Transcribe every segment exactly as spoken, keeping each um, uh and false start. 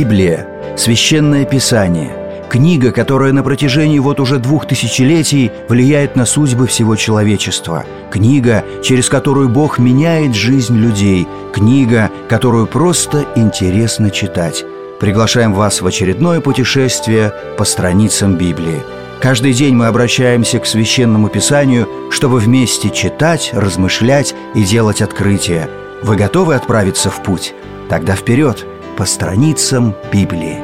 Библия – священное писание, книга, которая на протяжении вот уже двух тысячелетий влияет на судьбы всего человечества, книга, через которую Бог меняет жизнь людей, книга, которую просто интересно читать. Приглашаем вас в очередное путешествие по страницам Библии. Каждый день мы обращаемся к Священному Писанию, чтобы вместе читать, размышлять и делать открытия. Вы готовы отправиться в путь? Тогда вперед, по страницам Библии.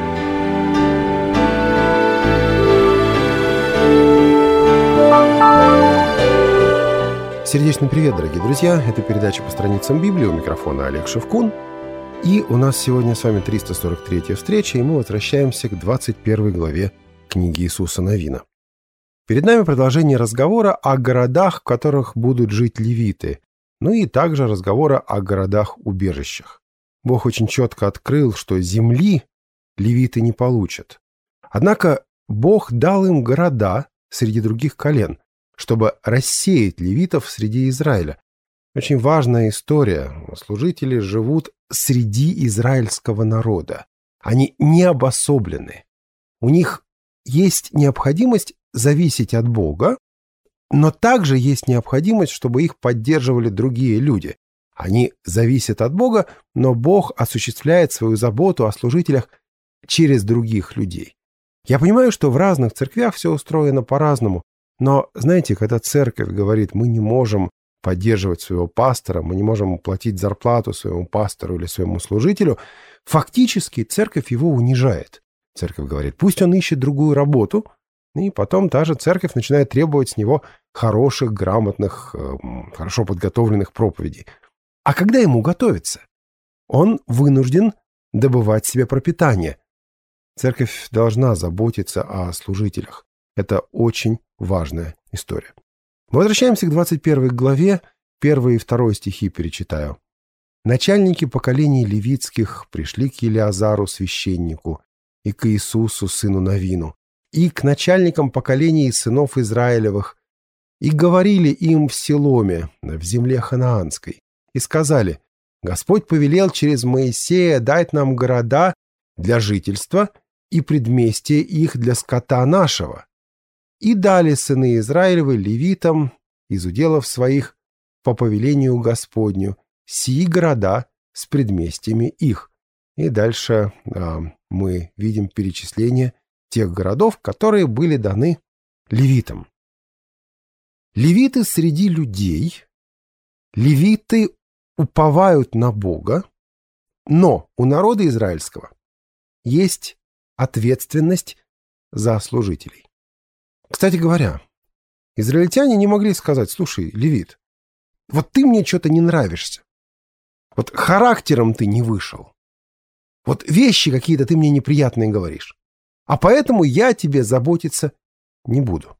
Сердечный привет, дорогие друзья! Это передача «По страницам Библии», у микрофона Олег Шевкун. И у нас сегодня с вами триста сорок третья встреча, и мы возвращаемся к двадцать первой главе книги Иисуса Навина. Перед нами продолжение разговора о городах, в которых будут жить левиты, ну и также разговора о городах-убежищах. Бог очень четко открыл, что земли левиты не получат. Однако Бог дал им города среди других колен, чтобы рассеять левитов среди Израиля. Очень важная история. Служители живут среди израильского народа. Они не обособлены. У них есть необходимость зависеть от Бога, но также есть необходимость, чтобы их поддерживали другие люди. Они зависят от Бога, но Бог осуществляет свою заботу о служителях через других людей. Я понимаю, что в разных церквях все устроено по-разному, но, знаете, когда церковь говорит, мы не можем поддерживать своего пастора, мы не можем платить зарплату своему пастору или своему служителю, фактически церковь его унижает. Церковь говорит, пусть он ищет другую работу, и потом та же церковь начинает требовать с него хороших, грамотных, хорошо подготовленных проповедей. А когда ему готовиться? Он вынужден добывать себе пропитание. Церковь должна заботиться о служителях. Это очень важная история. Мы возвращаемся к двадцать первой главе, первый и второй стихи перечитаю. «Начальники поколений левитских пришли к Елеазару, священнику, и к Иисусу, сыну Навину, и к начальникам поколений сынов Израилевых, и говорили им в Силоме, в земле ханаанской, и сказали, Господь повелел через Моисея дать нам города для жительства и предместья их для скота нашего. И дали сыны Израилевы левитам из уделов своих по повелению Господню сии города с предместьями их». И дальше а, мы видим перечисление тех городов, которые были даны левитам. Левиты среди людей, левиты уповают на Бога, но у народа израильского есть ответственность за служителей. Кстати говоря, израильтяне не могли сказать, слушай, левит, вот ты мне что-то не нравишься, вот характером ты не вышел, вот вещи какие-то ты мне неприятные говоришь, а поэтому я тебе заботиться не буду.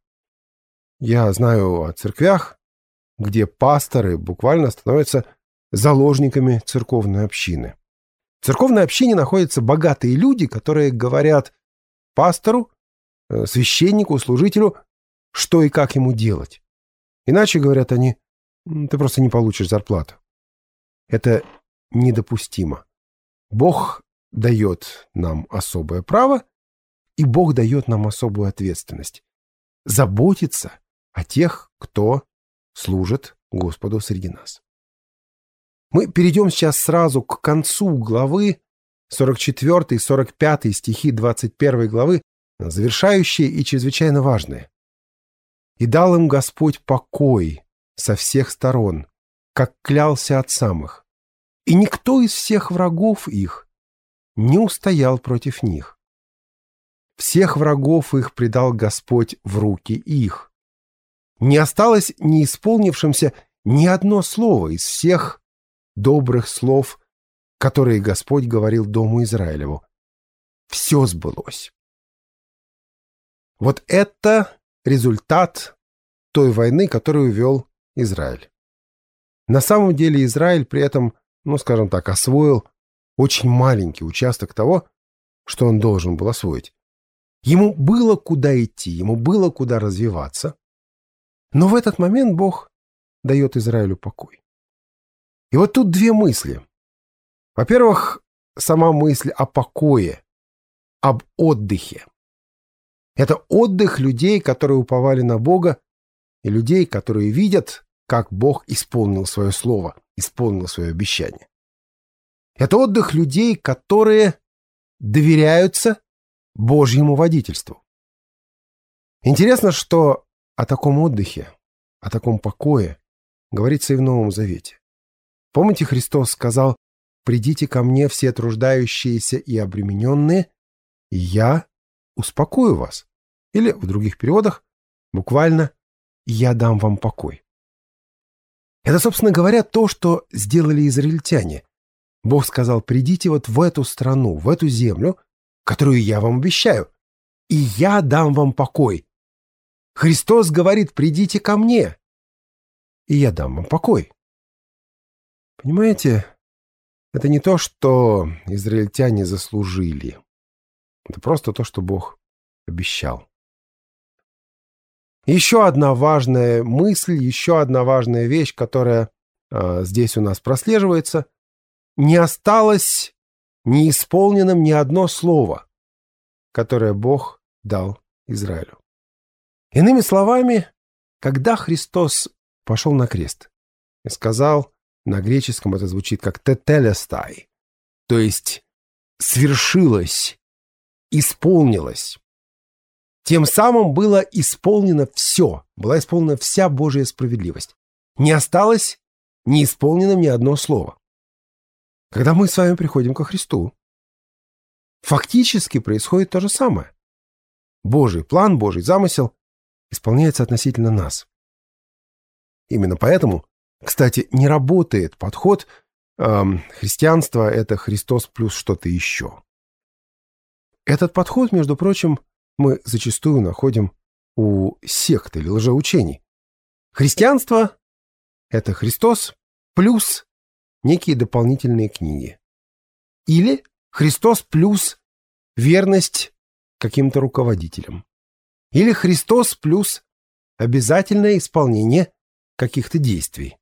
Я знаю о церквях, где пасторы буквально становятся заложниками церковной общины. В церковной общине находятся богатые люди, которые говорят пастору, священнику, служителю, что и как ему делать. Иначе, говорят они, ты просто не получишь зарплату. Это недопустимо. Бог дает нам особое право, и Бог дает нам особую ответственность заботиться о тех, кто служит Господу среди нас. Мы перейдем сейчас сразу к концу главы, сорок четвёртый сорок пятый стихи двадцать первой главы, завершающие и чрезвычайно важные. «И дал им Господь покой со всех сторон, как клялся отцам их, и никто из всех врагов их не устоял против них. Всех врагов их предал Господь в руки их. Не осталось не исполнившимся ни одно слово из всех добрых слов, которые Господь говорил дому Израилеву. Все сбылось». Вот это результат той войны, которую вел Израиль. На самом деле Израиль при этом, ну, скажем так, освоил очень маленький участок того, что он должен был освоить. Ему было куда идти, ему было куда развиваться. Но в этот момент Бог дает Израилю покой. И вот тут две мысли. Во-первых, сама мысль о покое, об отдыхе. Это отдых людей, которые уповали на Бога, и людей, которые видят, как Бог исполнил свое слово, исполнил свое обещание. Это отдых людей, которые доверяются Божьему водительству. Интересно, что о таком отдыхе, о таком покое говорится и в Новом Завете. Помните, Христос сказал: «Придите ко мне все труждающиеся и обремененные, и я успокою вас». Или в других переводах буквально «я дам вам покой». Это, собственно говоря, то, что сделали израильтяне. Бог сказал: «Придите вот в эту страну, в эту землю, которую я вам обещаю, и я дам вам покой». Христос говорит: «Придите ко мне, и я дам вам покой». Понимаете, это не то, что израильтяне заслужили. Это просто то, что Бог обещал. Еще одна важная мысль, еще одна важная вещь, которая э, здесь у нас прослеживается. Не осталось неисполненным ни одно слово, которое Бог дал Израилю. Иными словами, когда Христос пошел на крест и сказал, на греческом это звучит как «тетелестай», то есть «свершилось», «исполнилось». Тем самым было исполнено все, была исполнена вся Божья справедливость. Не осталось неисполненным ни одно слово. Когда мы с вами приходим ко Христу, фактически происходит то же самое. Божий план, Божий замысел исполняется относительно нас. Именно поэтому, кстати, не работает подход э, христианства — это Христос плюс что-то еще. Этот подход, между прочим, мы зачастую находим у сект или лжеучений. Христианство — это Христос плюс некие дополнительные книги. Или Христос плюс верность каким-то руководителям. Или Христос плюс обязательное исполнение каких-то действий.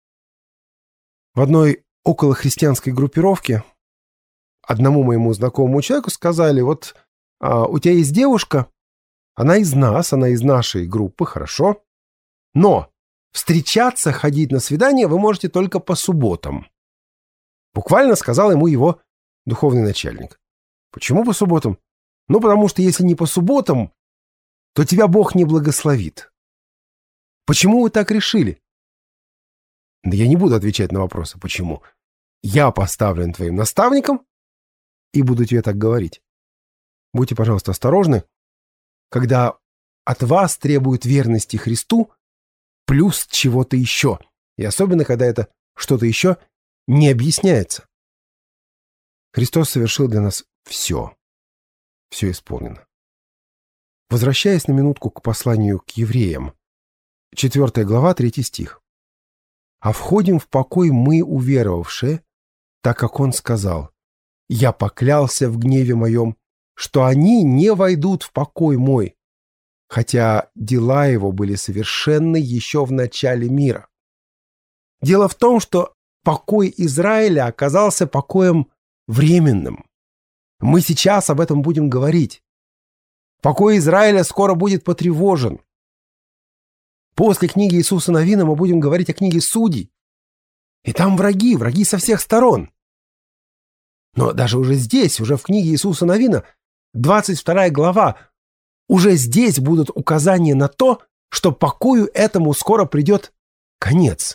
В одной околохристианской группировке одному моему знакомому человеку сказали: вот а, у тебя есть девушка, она из нас, она из нашей группы, хорошо, но встречаться, ходить на свидание вы можете только по субботам. Буквально сказал ему его духовный начальник. Почему по субботам? Ну, потому что если не по субботам, то тебя Бог не благословит. Почему вы так решили? Да я не буду отвечать на вопросы, почему. Я поставлен твоим наставником и буду тебе так говорить. Будьте, пожалуйста, осторожны, когда от вас требуют верности Христу плюс чего-то еще. И особенно, когда это что-то еще не объясняется. Христос совершил для нас все. Все исполнено. Возвращаясь на минутку к посланию к евреям, четвёртая глава, третий стих. «А входим в покой мы, уверовавшие, так как Он сказал: я поклялся в гневе моем, что они не войдут в покой мой, хотя дела его были совершенны еще в начале мира». Дело в том, что покой Израиля оказался покоем временным. Мы сейчас об этом будем говорить. Покой Израиля скоро будет потревожен. После книги Иисуса Навина мы будем говорить о книге Судей. И там враги, враги со всех сторон. Но даже уже здесь, уже в книге Иисуса Навина, двадцать вторая глава, уже здесь будут указания на то, что покою этому скоро придет конец.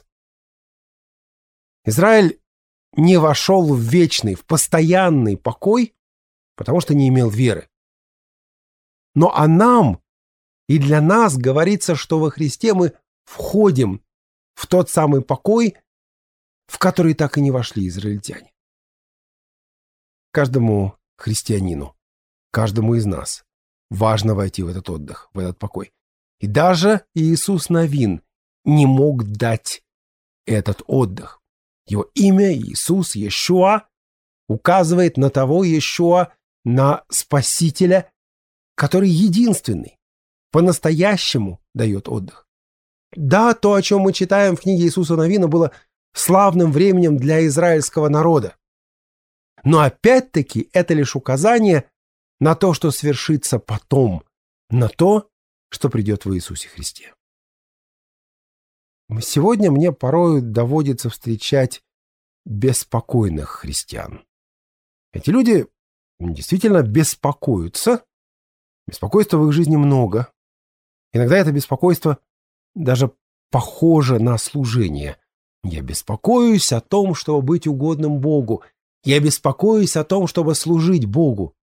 Израиль не вошел в вечный, в постоянный покой, потому что не имел веры. Но о нам и для нас говорится, что во Христе мы входим в тот самый покой, в который так и не вошли израильтяне. Каждому христианину, каждому из нас важно войти в этот отдых, в этот покой. И даже Иисус Навин не мог дать этот отдых. Его имя Иисус, Иешуа, указывает на того Иешуа, на Спасителя, который единственный, по-настоящему дает отдых. Да, то, о чем мы читаем в книге Иисуса Навина, было славным временем для израильского народа. Но опять-таки это лишь указание на то, что свершится потом, на то, что придет в Иисусе Христе. Сегодня мне порой доводится встречать беспокойных христиан. Эти люди действительно беспокоятся. Беспокойства в их жизни много. Иногда это беспокойство даже похоже на служение. Я беспокоюсь о том, чтобы быть угодным Богу. Я беспокоюсь о том, чтобы служить Богу.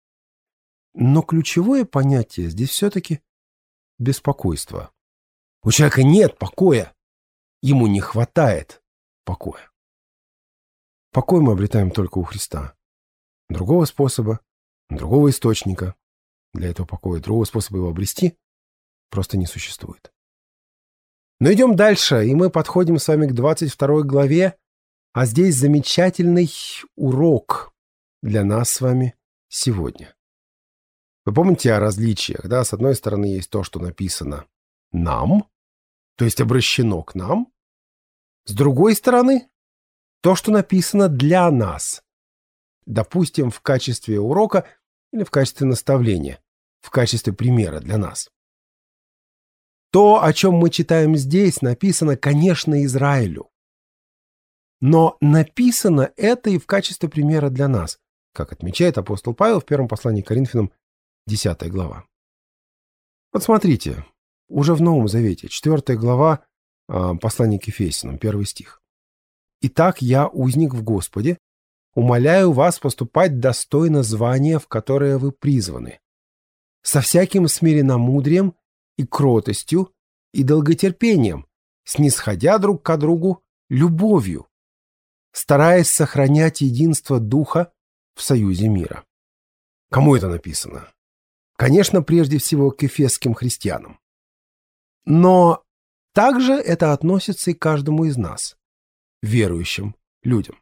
Но ключевое понятие здесь все-таки беспокойство. У человека нет покоя. Ему не хватает покоя. Покой мы обретаем только у Христа. Другого способа, другого источника для этого покоя, другого способа его обрести просто не существует. Но идем дальше, и мы подходим с вами к двадцать второй главе, а здесь замечательный урок для нас с вами сегодня. Вы помните о различиях, да? С одной стороны есть то, что написано нам, то есть обращено к нам. С другой стороны, то, что написано для нас. Допустим, в качестве урока или в качестве наставления, в качестве примера для нас. То, о чем мы читаем здесь, написано, конечно, Израилю. Но написано это и в качестве примера для нас, как отмечает апостол Павел в первом послании к Коринфянам, десятая глава. Вот смотрите, уже в Новом Завете, четвёртая глава, послание к Ефесянам, первый стих. «Итак, я, узник в Господе, умоляю вас поступать достойно звания, в которое вы призваны, со всяким смиренномудрием и кротостью и долготерпением, снисходя друг к другу любовью, стараясь сохранять единство Духа в союзе мира». Кому это написано? Конечно, прежде всего к эфесским христианам. Но также это относится и к каждому из нас, верующим людям.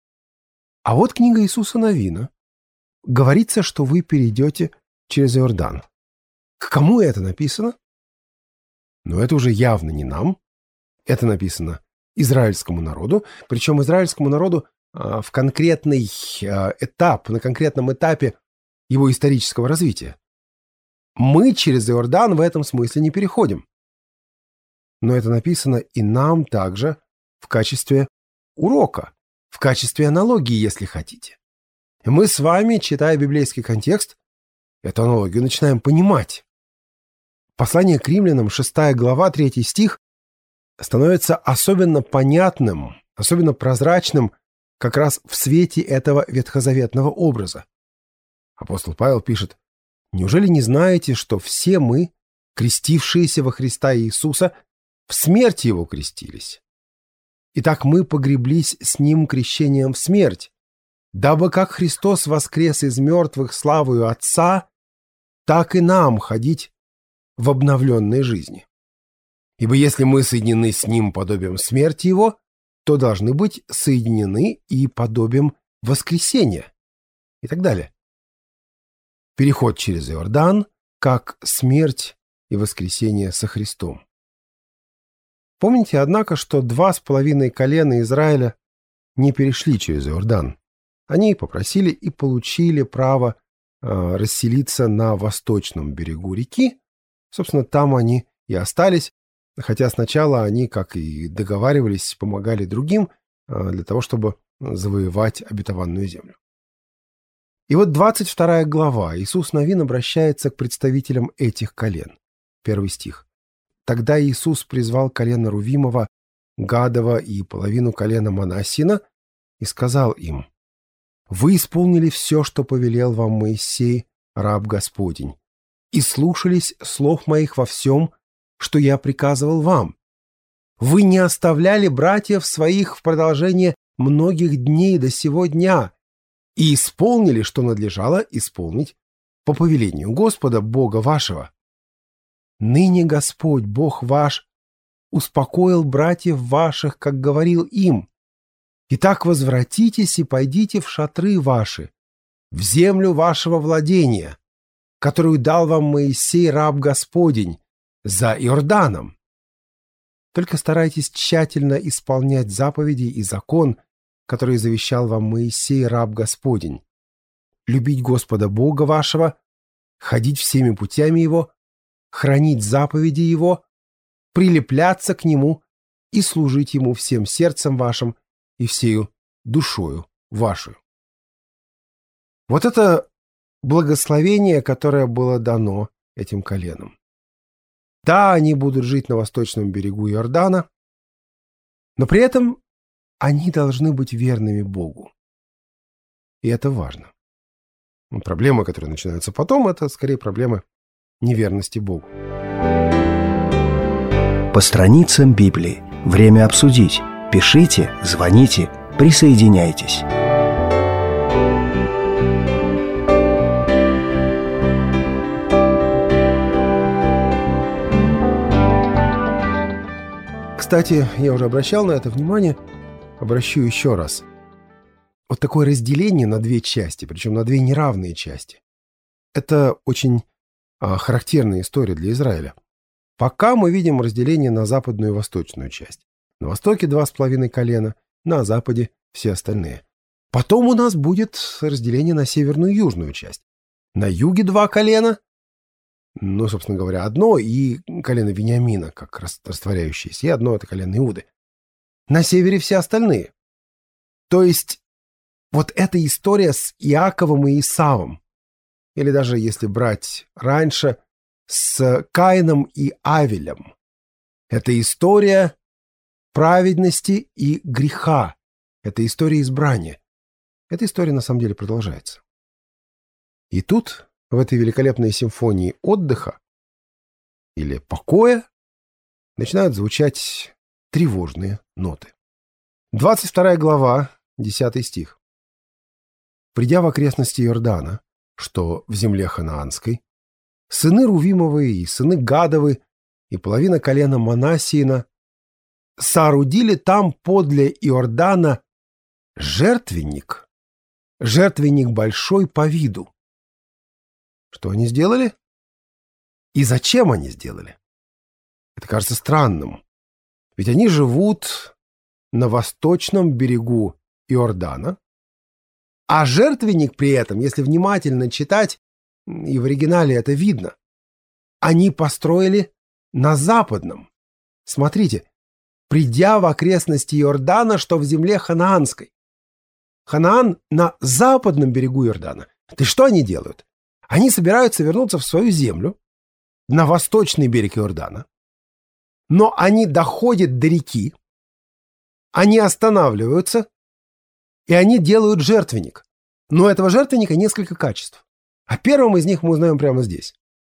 А вот книга Иисуса Навина. Говорится, что вы перейдете через Иордан. К кому это написано? Но это уже явно не нам. Это написано израильскому народу. Причем израильскому народу а, в конкретный а, этап, на конкретном этапе его исторического развития. Мы через Иордан в этом смысле не переходим. Но это написано и нам также в качестве урока, в качестве аналогии, если хотите. И мы с вами, читая библейский контекст, эту аналогию начинаем понимать. Послание к римлянам, шестая глава, третий стих, становится особенно понятным, особенно прозрачным как раз в свете этого ветхозаветного образа. Апостол Павел пишет: «Неужели не знаете, что все мы, крестившиеся во Христа Иисуса, в смерти Его крестились? Итак, мы погреблись с Ним крещением в смерть, дабы как Христос воскрес из мертвых славою Отца, так и нам ходить в обновленной жизни. Ибо если мы соединены с Ним подобием смерти Его, то должны быть соединены и подобием воскресения». И так далее. Переход через Иордан как смерть и воскресение со Христом. Помните, однако, что два с половиной колена Израиля не перешли через Иордан. Они попросили и получили право э, расселиться на восточном берегу реки. Собственно, там они и остались, хотя сначала они, как и договаривались, помогали другим э, для того, чтобы завоевать обетованную землю. И вот двадцать вторая глава. Иисус Навин обращается к представителям этих колен. Первый стих. «Тогда Иисус призвал колено Рувимова, Гадова и половину колена Манассина и сказал им: «Вы исполнили все, что повелел вам Моисей, раб Господень, и слушались слов моих во всем, что я приказывал вам. Вы не оставляли братьев своих в продолжение многих дней до сего дня и исполнили, что надлежало исполнить по повелению Господа, Бога вашего. Ныне Господь, Бог ваш, успокоил братьев ваших, как говорил им. Итак, возвратитесь и пойдите в шатры ваши, в землю вашего владения, которую дал вам Моисей, раб Господень, за Иорданом. Только старайтесь тщательно исполнять заповеди и закон, который завещал вам Моисей, раб Господень, любить Господа Бога вашего, ходить всеми путями Его, хранить заповеди Его, прилепляться к Нему и служить Ему всем сердцем вашим и всею душою вашу». Вот это благословение, которое было дано этим коленам. Да, они будут жить на восточном берегу Иордана, но при этом они должны быть верными Богу. И это важно. Проблемы, которые начинаются потом, это скорее проблемы неверности Богу. По страницам Библии. Время обсудить. Пишите, звоните, присоединяйтесь. Кстати, я уже обращал на это внимание, обращу еще раз. Вот такое разделение на две части, причем на две неравные части. Это очень а, характерная история для Израиля. Пока мы видим разделение на западную и восточную часть. На востоке два с половиной колена, на западе все остальные. Потом у нас будет разделение на северную и южную часть. На юге два колена, ну, собственно говоря, одно, и колено Вениамина, как растворяющееся, и одно — это колено Иуды. На севере все остальные. То есть вот эта история с Иаковом и Исавом, или даже если брать раньше, с Каином и Авелем, это история праведности и греха, это история избрания. Эта история на самом деле продолжается. И тут, в этой великолепной симфонии отдыха или покоя, начинают звучать тревожные ноты. двадцать вторая глава, десятый стих. «Придя в окрестности Иордана, что в земле ханаанской, сыны Рувимовы и сыны Гадовы и половина колена Манассиина соорудили там подле Иордана жертвенник, жертвенник большой по виду». Что они сделали? И зачем они сделали? Это кажется странным. Ведь они живут на восточном берегу Иордана, а жертвенник при этом, если внимательно читать, и в оригинале это видно, они построили на западном. Смотрите, придя в окрестности Иордана, что в земле ханаанской. Ханаан на западном берегу Иордана. И что они делают? Они собираются вернуться в свою землю, на восточный берег Иордана, но они доходят до реки, они останавливаются, и они делают жертвенник. Но у этого жертвенника несколько качеств. О первом из них мы узнаем прямо здесь.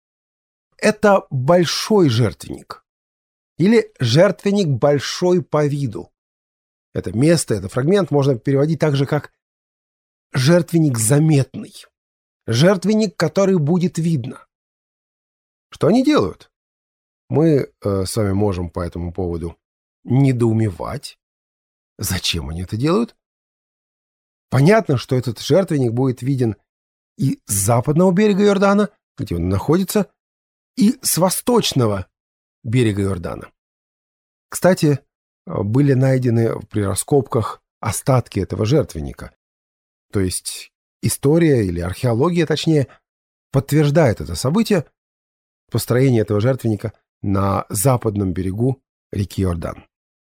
Это большой жертвенник, или жертвенник большой по виду. Это место, это фрагмент можно переводить так же, как жертвенник заметный. Жертвенник, который будет видно. Что они делают? Мы э, с вами можем по этому поводу недоумевать. Зачем они это делают? Понятно, что этот жертвенник будет виден и с западного берега Иордана, где он находится, и с восточного берега Иордана. Кстати, были найдены при раскопках остатки этого жертвенника. То есть история или археология, точнее, подтверждает это событие, построение этого жертвенника на западном берегу реки Иордан.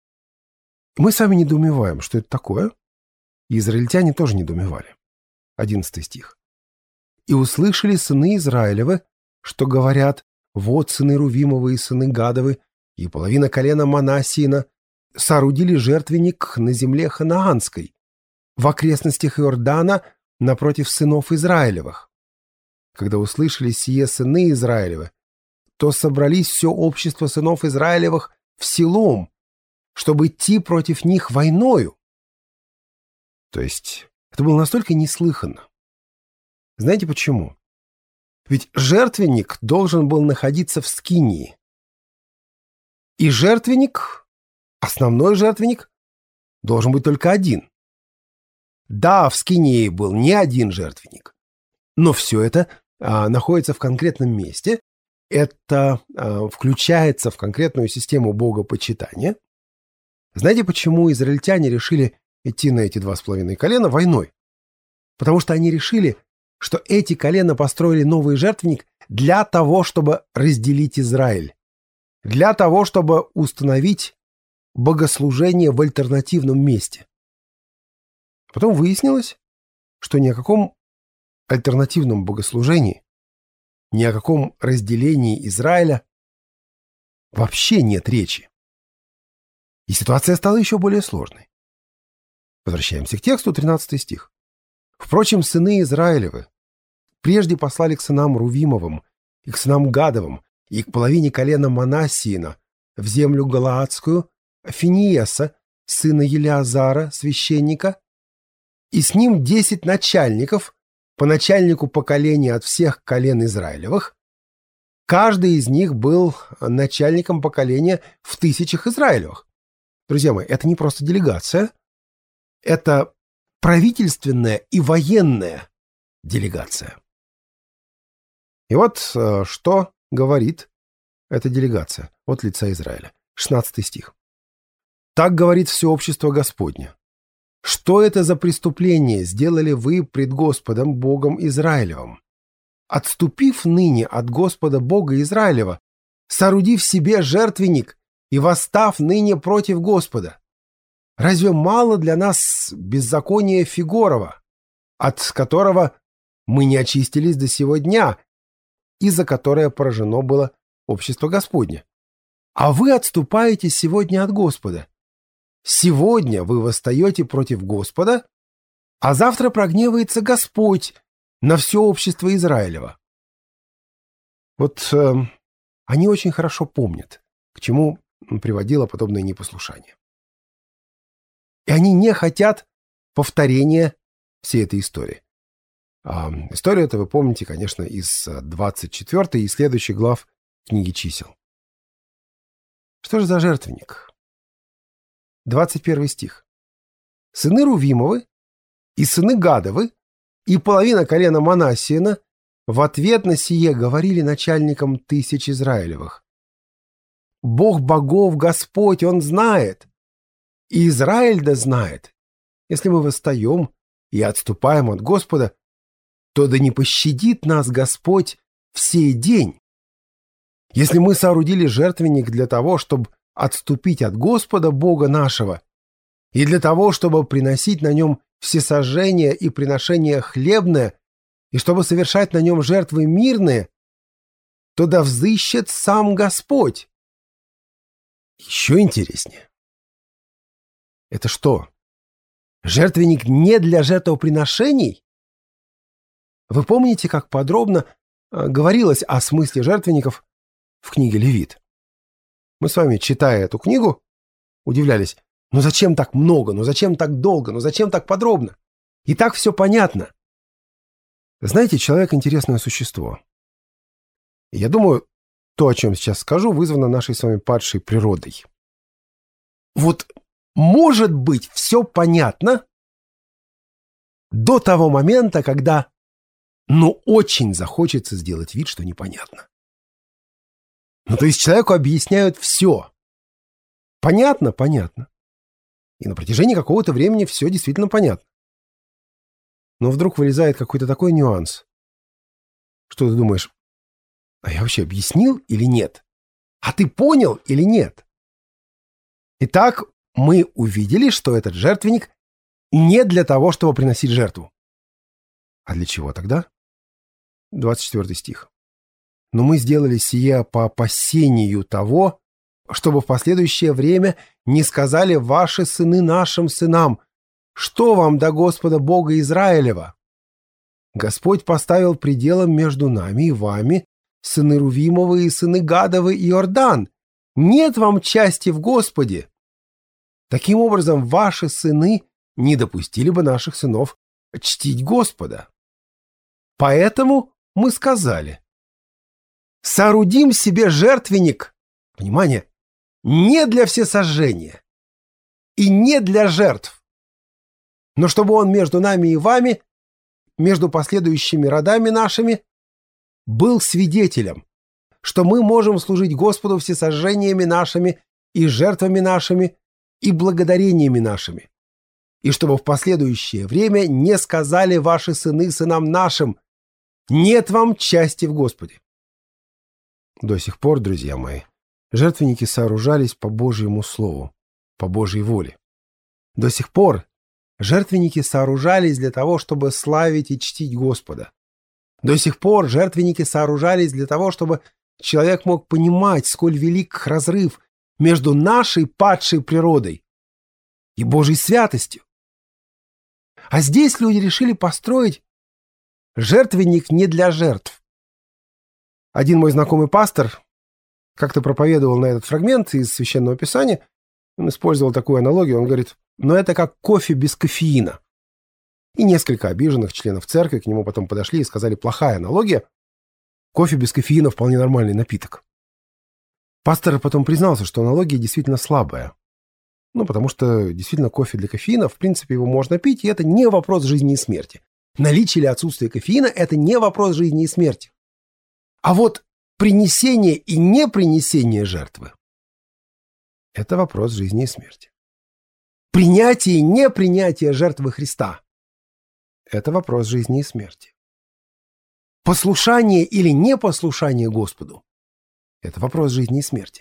Мы сами недоумеваем, что это такое, и израильтяне тоже недоумевали. Одиннадцатый стих. «И услышали сыны Израилевы, что говорят: вот сыны Рувимовы и сыны Гадовы, и половина колена Манассиина соорудили жертвенник на земле ханаанской, в окрестностях Иордана, напротив сынов Израилевых. Когда услышали сие сыны Израилевы, то собрались все общество сынов Израилевых в Силом, чтобы идти против них войною». То есть это было настолько неслыханно. Знаете почему? Ведь жертвенник должен был находиться в скинии. И жертвенник, основной жертвенник, должен быть только один. Да, в скинии был не один жертвенник, но все это а, находится в конкретном месте, это а, включается в конкретную систему богопочитания. Знаете, почему израильтяне решили идти на эти два с половиной колена войной, потому что они решили, что эти колена построили новый жертвенник для того, чтобы разделить Израиль, для того, чтобы установить богослужение в альтернативном месте. Потом выяснилось, что ни о каком альтернативном богослужении, ни о каком разделении Израиля вообще нет речи. И ситуация стала еще более сложной. Возвращаемся к тексту, тринадцатый стих. «Впрочем, сыны Израилевы прежде послали к сынам Рувимовым и к сынам Гадовым и к половине колена Манассиина в землю Галаадскую Финиеса, сына Елеазара, священника, и с ним десять начальников по начальнику поколения от всех колен Израилевых. Каждый из них был начальником поколения в тысячах Израилевых». Друзья мои, это не просто делегация, это правительственная и военная делегация. И вот что говорит эта делегация от лица Израиля. шестнадцатый стих. «Так говорит все общество Господне. Что это за преступление сделали вы пред Господом Богом Израилевым? Отступив ныне от Господа Бога Израилева, соорудив себе жертвенник и восстав ныне против Господа. Разве мало для нас беззакония Фигорова, от которого мы не очистились до сего дня, и за которое поражено было общество Господне? А вы отступаете сегодня от Господа. Сегодня вы восстаете против Господа, а завтра прогневается Господь на все общество Израилева». Вот э, они очень хорошо помнят, к чему приводило подобное непослушание. И они не хотят повторения всей этой истории. А историю эту вы помните, конечно, из двадцать четвёртой и следующих глав книги Чисел. Что же за жертвенник? двадцать первый стих. «Сыны Рувимовы и сыны Гадовы и половина колена Манассиина в ответ на сие говорили начальникам тысяч Израилевых: Бог богов Господь, Он знает, и Израиль да знает. Если мы восстаем и отступаем от Господа, то да не пощадит нас Господь в сей день. Если мы соорудили жертвенник для того, чтобы отступить от Господа Бога нашего, и для того, чтобы приносить на нем всесожжения и приношения хлебное, и чтобы совершать на нем жертвы мирные, то да взыщет сам Господь». Еще интереснее. Это что? Жертвенник не для жертвоприношений? Вы помните, как подробно говорилось о смысле жертвенников в книге Левит? Мы с вами, читая эту книгу, удивлялись: ну зачем так много, ну зачем так долго, ну зачем так подробно? И так все понятно. Знаете, человек — интересное существо. И я думаю, то, о чем сейчас скажу, вызвано нашей с вами падшей природой. Вот может быть все понятно до того момента, когда ну очень захочется сделать вид, что непонятно. Ну то есть человеку объясняют все. Понятно? Понятно. И на протяжении какого-то времени все действительно понятно. Но вдруг вылезает какой-то такой нюанс, что ты думаешь: а я вообще объяснил или нет? А ты понял или нет? Итак, мы увидели, что этот жертвенник не для того, чтобы приносить жертву. А для чего тогда? двадцать четвёртый стих. «Но мы сделали сие по опасению того, чтобы в последующее время не сказали ваши сыны нашим сынам: что вам до Господа Бога Израилева? Господь поставил пределом между нами и вами сыны Рувимовы и сыны Гадовы и Иордан. Нет вам части в Господе. Таким образом, ваши сыны не допустили бы наших сынов чтить Господа. Поэтому мы сказали: соорудим себе жертвенник, внимание, не для всесожжения и не для жертв, но чтобы он между нами и вами, между последующими родами нашими, был свидетелем, что мы можем служить Господу всесожжениями нашими и жертвами нашими и благодарениями нашими. и чтобы в последующее время не сказали ваши сыны сынам нашим: нет вам части в Господе. До сих пор, друзья мои, жертвенники сооружались по Божьему слову, по Божьей воле. До сих пор жертвенники сооружались для того, чтобы славить и чтить Господа. До сих пор жертвенники сооружались для того, чтобы человек мог понимать, сколь велик разрыв между нашей падшей природой и Божьей святостью. А здесь люди решили построить жертвенник не для жертв. Один мой знакомый пастор как-то проповедовал на этот фрагмент из Священного Писания. Он использовал такую аналогию. Он говорит: но это как кофе без кофеина. И несколько обиженных членов церкви к нему потом подошли и сказали: плохая аналогия. Кофе без кофеина вполне нормальный напиток. Пастор потом признался, что аналогия действительно слабая. Ну, потому что действительно кофе для кофеина, в принципе, его можно пить, и это не вопрос жизни и смерти. Наличие или отсутствие кофеина – это не вопрос жизни и смерти. А вот принесение и непринесение жертвы – это вопрос жизни и смерти. Принятие и непринятие жертвы Христа – это вопрос жизни и смерти. Послушание или непослушание Господу – это вопрос жизни и смерти.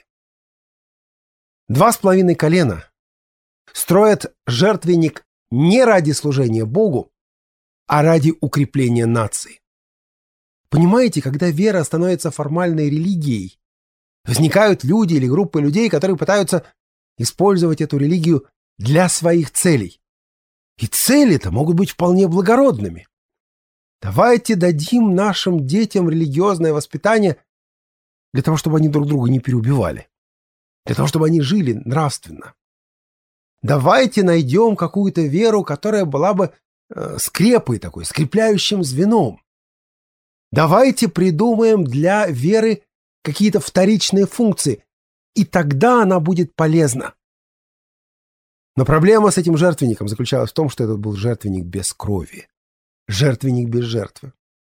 Два с половиной колена строят жертвенник не ради служения Богу, а ради укрепления нации. Понимаете, когда вера становится формальной религией, возникают люди или группы людей, которые пытаются использовать эту религию для своих целей. И цели-то могут быть вполне благородными. Давайте дадим нашим детям религиозное воспитание для того, чтобы они друг друга не переубивали, для того, чтобы они жили нравственно. Давайте найдем какую-то веру, которая была бы э, скрепой такой, скрепляющим звеном. Давайте придумаем для веры какие-то вторичные функции, и тогда она будет полезна. Но проблема с этим жертвенником заключалась в том, что этот был жертвенник без крови, жертвенник без жертвы.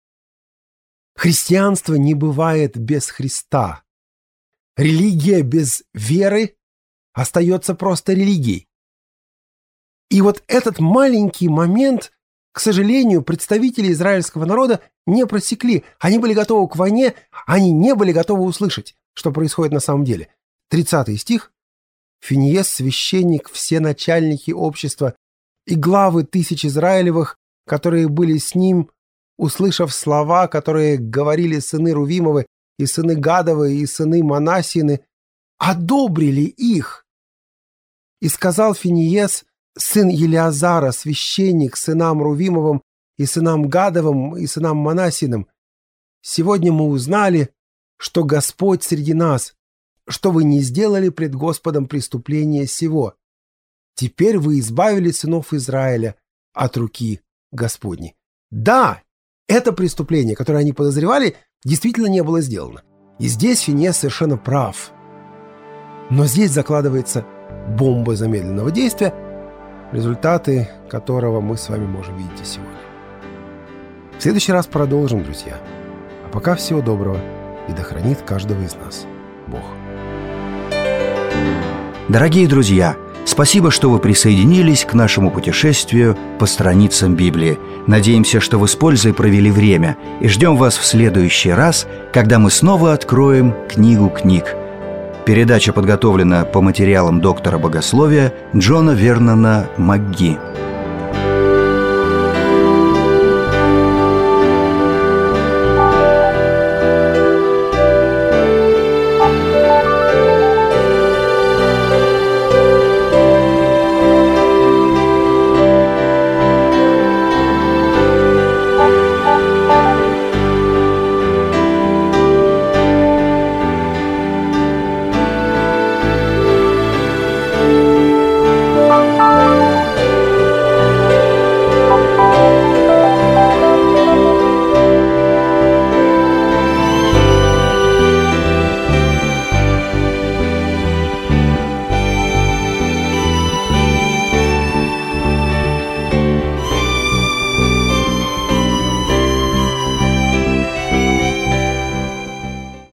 Христианство не бывает без Христа. Религия без веры остается просто религией. И вот этот маленький момент, к сожалению, представители израильского народа не просекли. Они были готовы к войне, они не были готовы услышать, что происходит на самом деле. тридцатый стих. Финиес, священник, все начальники общества и главы тысяч Израилевых, которые были с ним, услышав слова, которые говорили сыны Рувимовы и сыны Гадовы и сыны Манассины, одобрили их. И сказал Финиес, сын Елиазара, священник, сынам Рувимовым и сынам Гадовым и сынам Манассиным: сегодня мы узнали, что Господь среди нас, что вы не сделали пред Господом преступление сего. Теперь вы избавили сынов Израиля от руки Господней. Да, это преступление, которое они подозревали, действительно не было сделано. И здесь Финиес совершенно прав. Но здесь закладывается бомба замедленного действия, результаты которого мы с вами можем видеть и сегодня. В следующий раз продолжим, друзья. А пока всего доброго, и да хранит каждого из нас Бог. Дорогие друзья, спасибо, что вы присоединились к нашему путешествию по страницам Библии. Надеемся, что вы с пользой провели время, и ждем вас в следующий раз, когда мы снова откроем книгу книг. Передача подготовлена по материалам доктора богословия Джона Вернона МакГи.